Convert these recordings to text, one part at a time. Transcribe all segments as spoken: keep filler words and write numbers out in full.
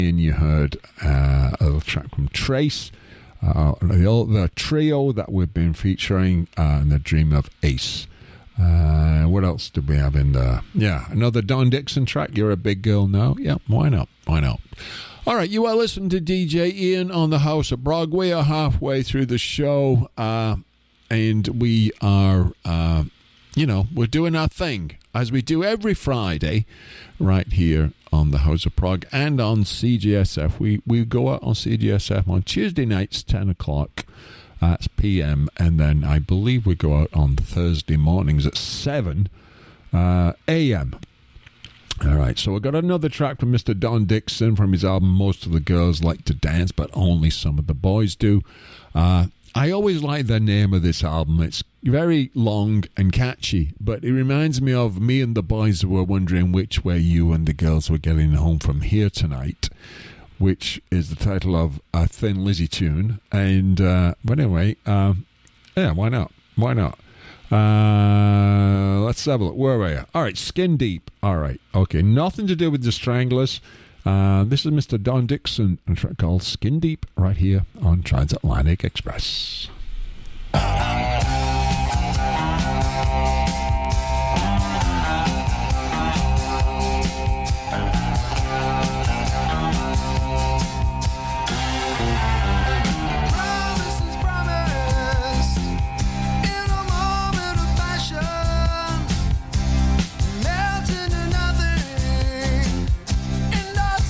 And you heard uh, a little track from Trace, uh, the, the trio that we've been featuring, uh, and the Dream of Ace. Uh, what else did we have in there? Yeah, another Don Dixon track, You're a Big Girl Now. Yeah, why not? Why not? All right, you are listening to D J Ian on the House of Prog. We are halfway through the show, uh, and we are, uh, you know, we're doing our thing, as we do every Friday, right here on the House of Prog and on C G S F. We we go out on C G S F on Tuesday nights, ten o'clock. That's P M, and then I believe we go out on Thursday mornings at seven uh, A M. All right, so we've got another track from Mister Don Dixon from his album Most of the Girls Like to Dance, but only some of the boys do. Uh, I always like the name of this album. It's very long and catchy, but it reminds me of Me and the Boys Who Were Wondering Which Way You and the Girls Were Getting Home From Here Tonight, which is the title of a Thin Lizzy tune. And, uh, but anyway, um, yeah, why not? Why not? Uh, let's have a look. Where are you? All right, Skin Deep. All right, okay. Nothing to do with the Stranglers. Uh, this is Mister Don Dixon, a track called Skin Deep, right here on Transatlantic Express.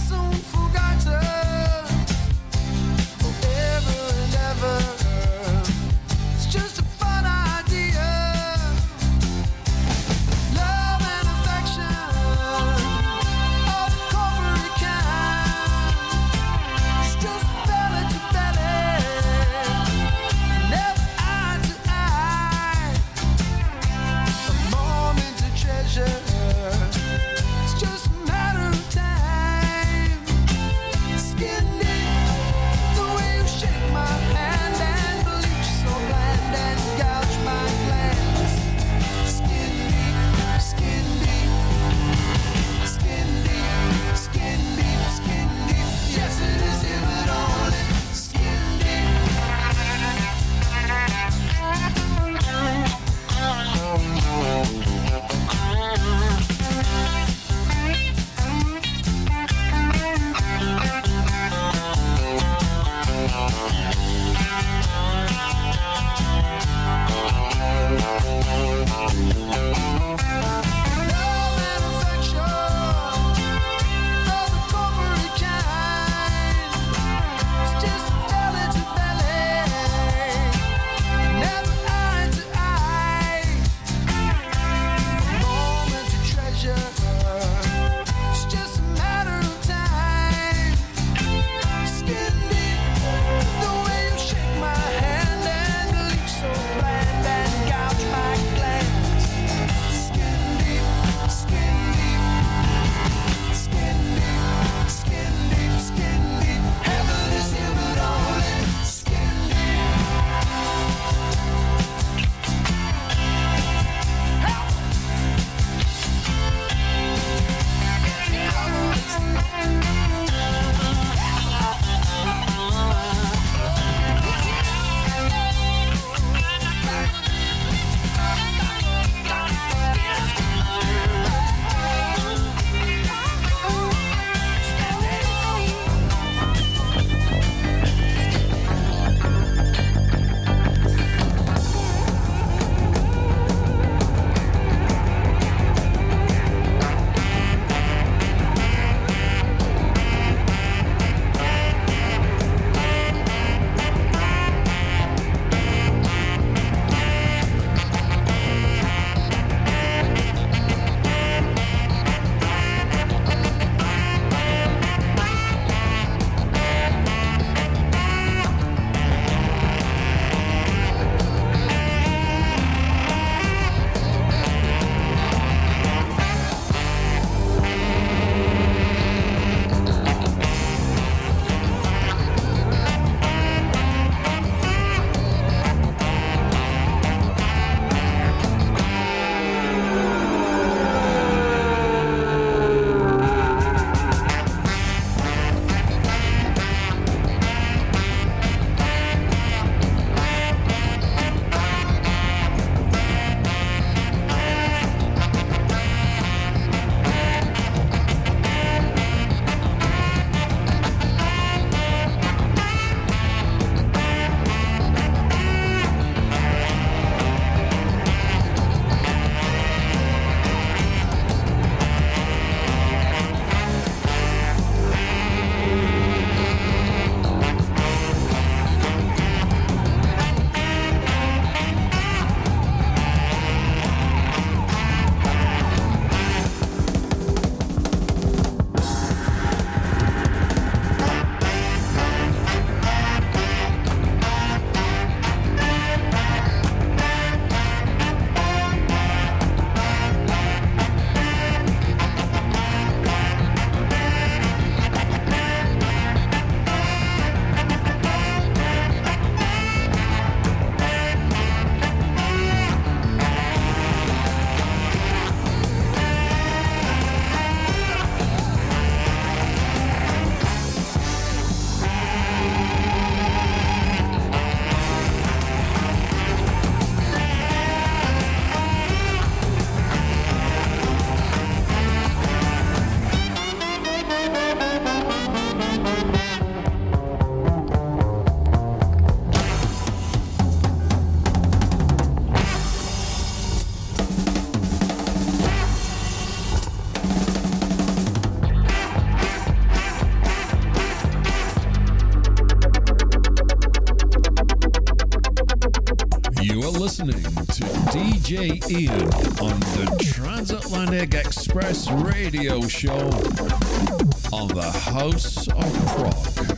Forever and ever. listening to D J Ian on the Transatlantic Express radio show on the House of Prog.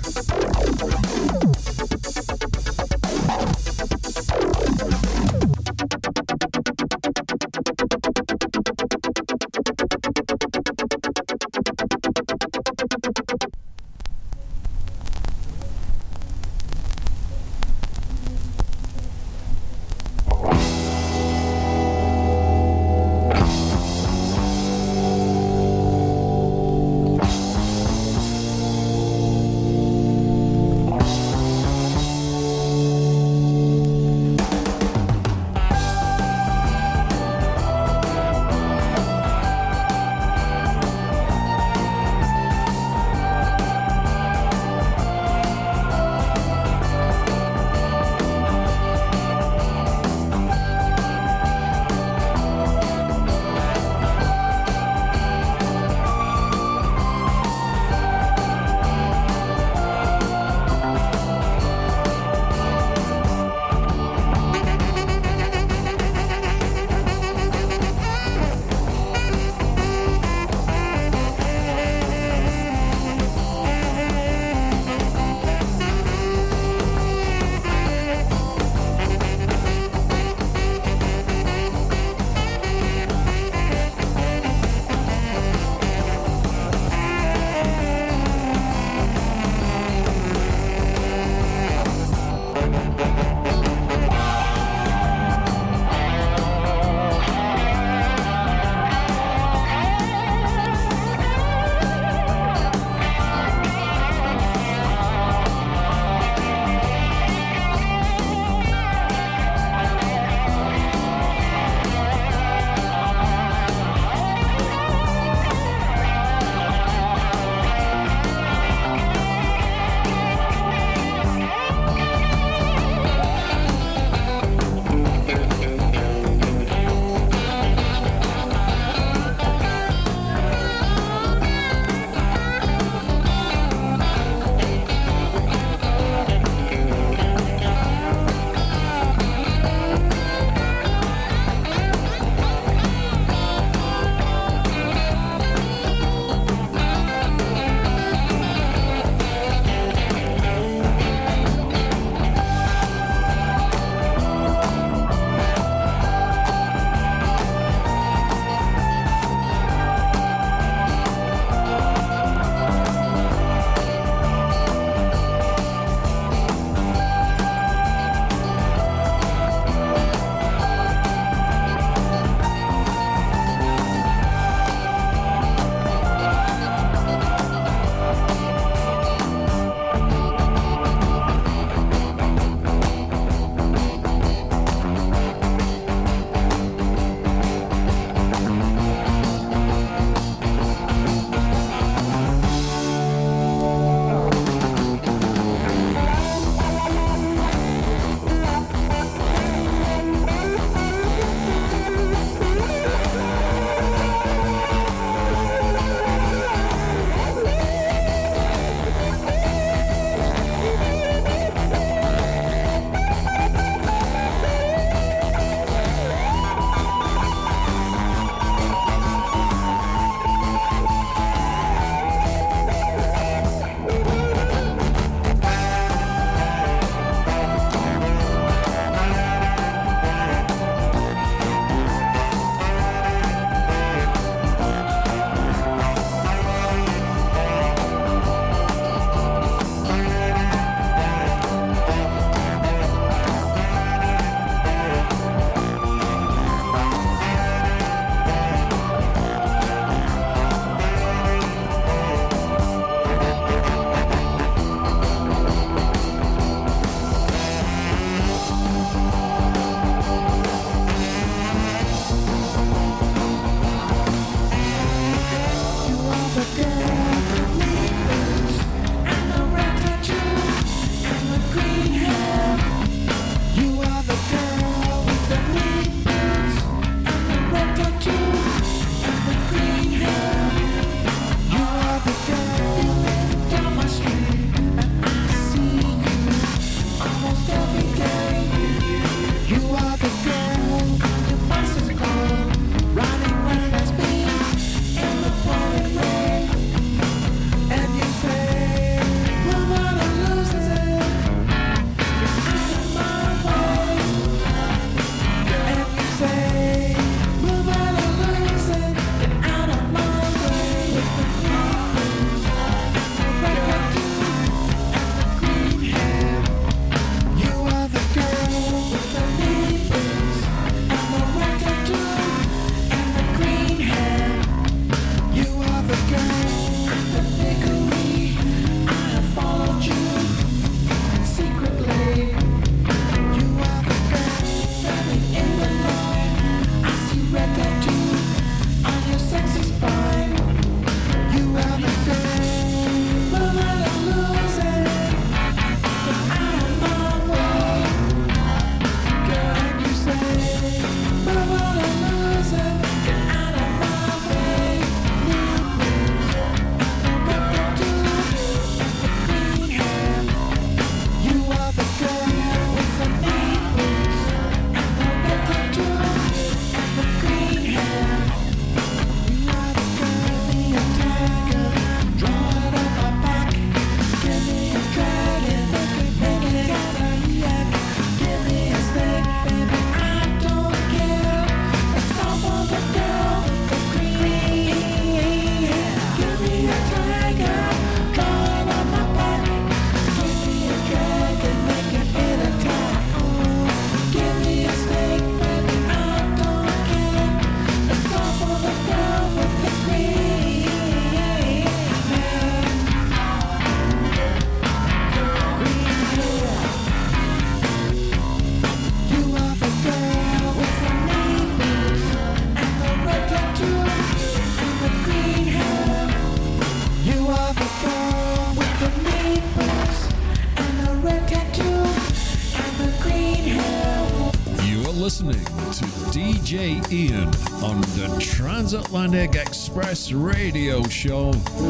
J Ian on the Transatlantic Express radio show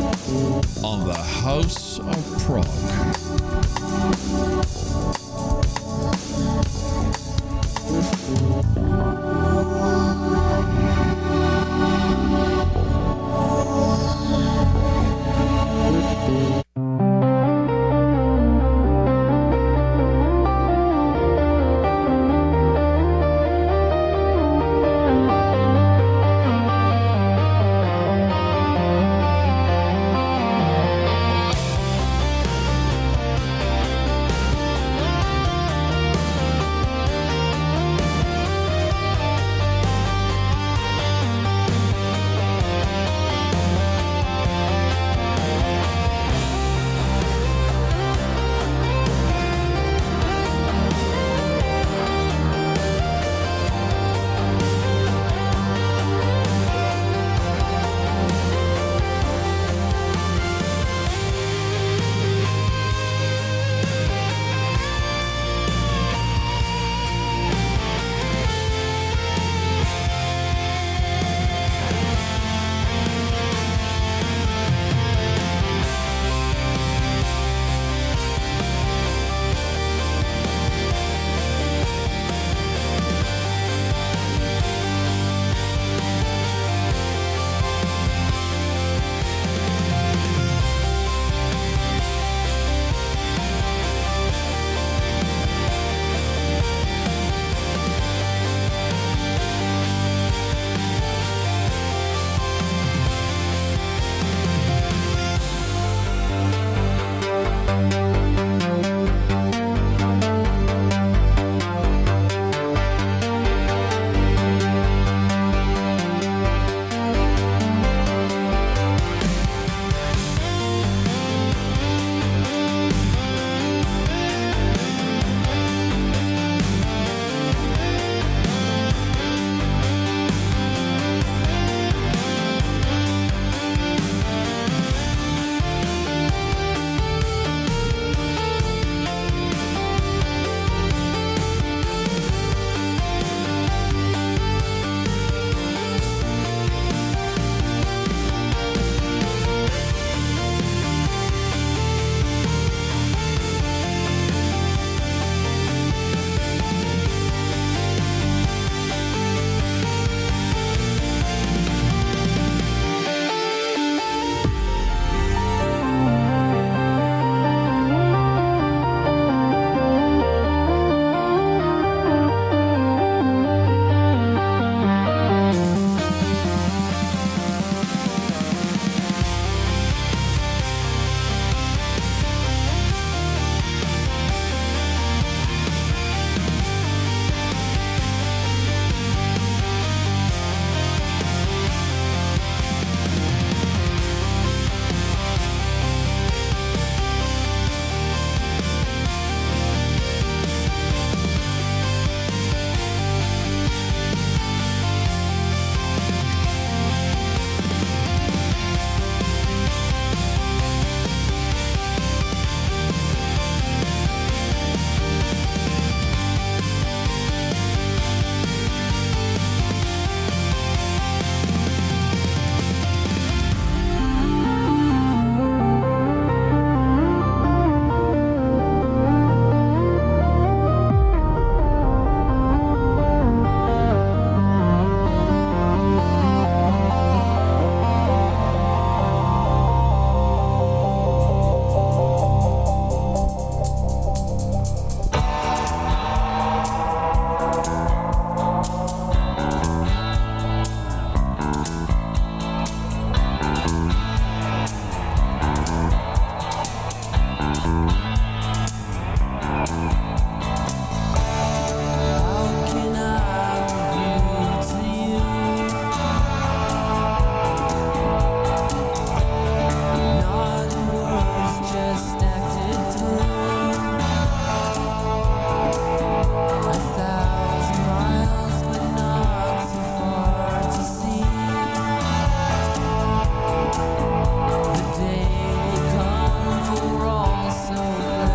on the House of Prog. The day will come for all so glad.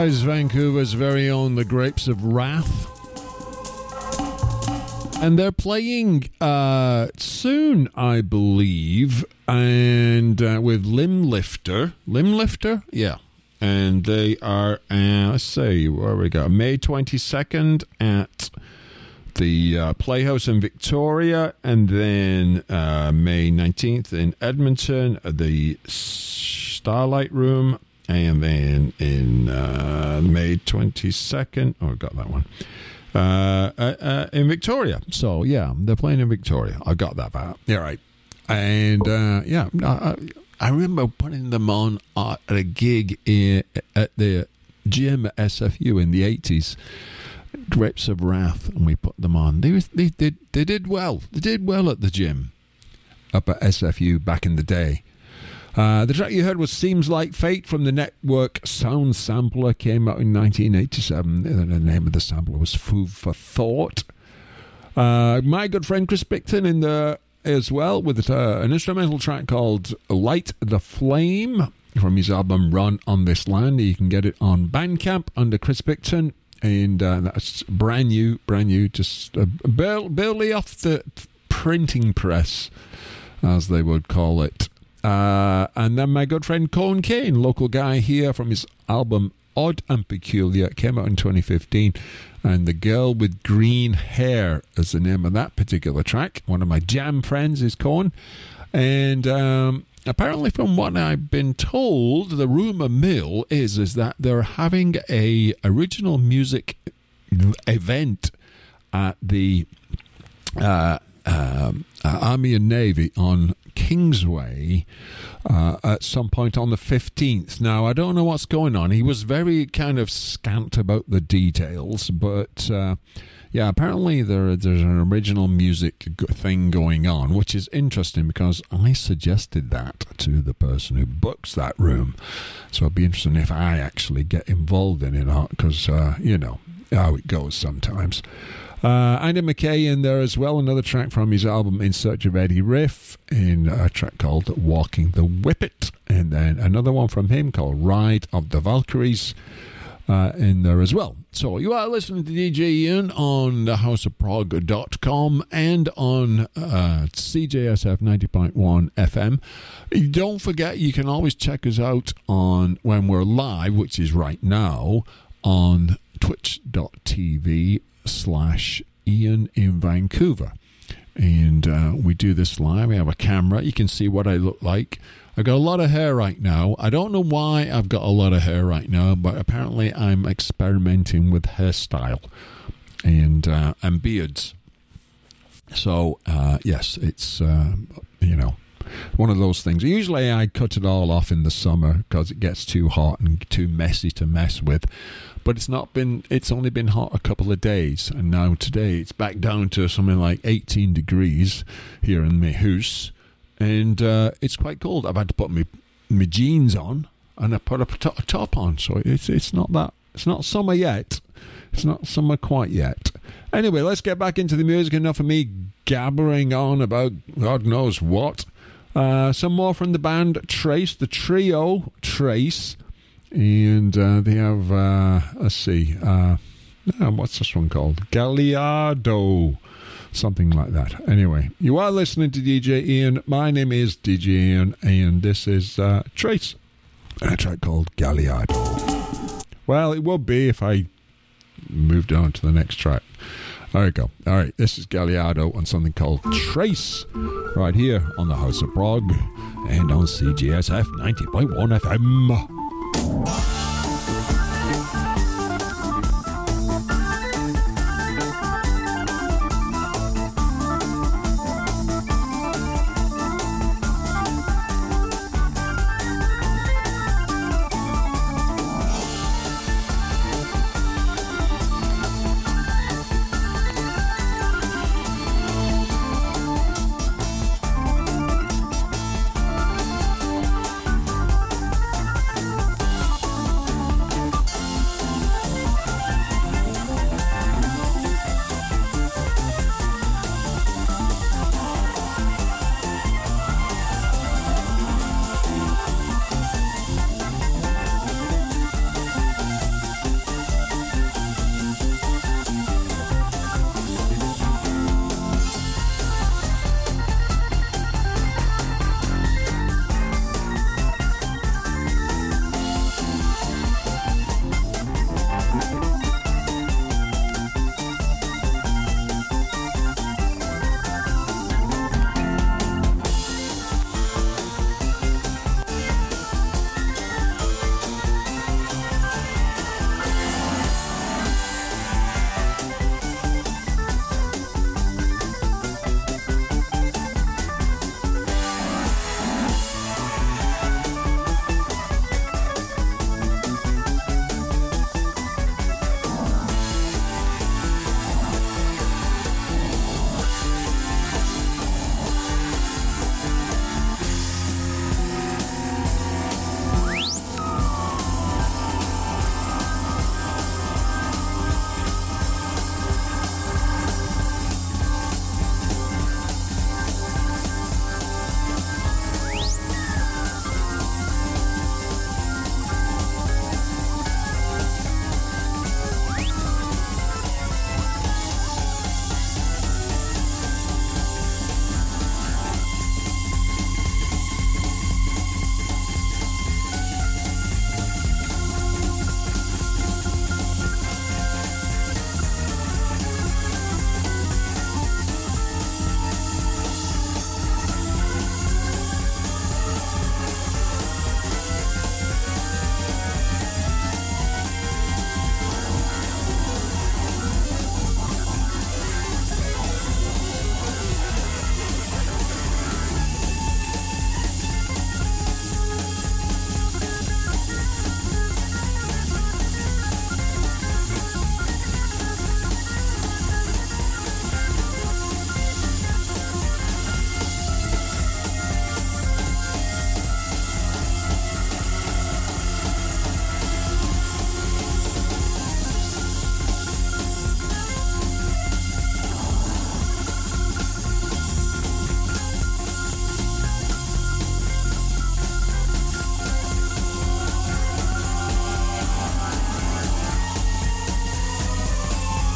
guys, Vancouver's very own The Grapes of Wrath. And they're playing uh, soon, I believe, and uh, with Limblifter. Limblifter? Yeah. And they are, uh, let's see, where we go? May twenty-second at the uh, Playhouse in Victoria, and then uh, May nineteenth in Edmonton, the Starlight Room, and then in uh, May twenty-second, oh, I got that one, uh, uh, uh, in Victoria. So, yeah, they're playing in Victoria. I got that part. Yeah, right. And, uh, yeah, I, I remember putting them on at a gig in, at the gym at S F U in the eighties. Grapes of Wrath, and we put them on. They, was, they did they did well. They did well at the gym up at S F U back in the day. Uh, the track you heard was Seems Like Fate from the Network Sound Sampler. Came out in nineteen eighty-seven. The name of the sampler was Food for Thought. Uh, my good friend Chris Picton in there as well with uh, an instrumental track called Light the Flame from his album Run on This Land. You can get it on Bandcamp under Chris Picton. And uh, that's brand new, brand new, just uh, barely, barely off the printing press, as they would call it. Uh, and then my good friend Colin Kane, local guy here, from his album Odd and Peculiar, came out in twenty fifteen. And The Girl with Green Hair is the name of that particular track. One of my jam friends is Colin. And um, apparently, from what I've been told, the rumour mill is is that they're having a original music event at the uh, uh, Army and Navy on Kingsway uh, at some point on the fifteenth. Now, I don't know what's going on. He was very kind of scant about the details, but uh, yeah, apparently there there's an original music thing going on, which is interesting because I suggested that to the person who books that room. So it'd be interesting if I actually get involved in it, because, uh, you know, how it goes sometimes. Uh, Andy McKay in there as well, another track from his album In Search of Eddie Riff, in a track called Walking the Whippet, and then another one from him called Ride of the Valkyries uh, in there as well. So you are listening to D J Ian on the house of prog dot com and on uh, C J S F ninety point one F M. Don't forget, you can always check us out on when we're live, which is right now, on twitch dot t v slash Ian in Vancouver. And uh, we do this live. We have a camera. You can see what I look like. I've got a lot of hair right now. I don't know why I've got a lot of hair right now, but apparently I'm experimenting with hairstyle and uh, and beards. So, uh, yes, it's, uh, you know, one of those things. Usually I cut it all off in the summer because it gets too hot and too messy to mess with. But it's not been, it's only been hot a couple of days. And now today it's back down to something like eighteen degrees here in my house. And uh, it's quite cold. I've had to put my, my jeans on and I put a, a top on. So it's it's not that, it's not summer yet. It's not summer quite yet. Anyway, let's get back into the music. Enough of me gabbering on about God knows what. Uh, some more from the band Trace, the trio Trace. And uh, they have, uh, let's see, uh, oh, what's this one called? Galliardo. Something like that. Anyway, you are listening to D J Ian. My name is D J Ian, and this is uh, Trace. A track called Galliardo. Well, it would be if I moved on to the next track. There we go. All right, this is Galliardo on something called Trace, right here on the House of Prog and on C G S F ninety point one F M.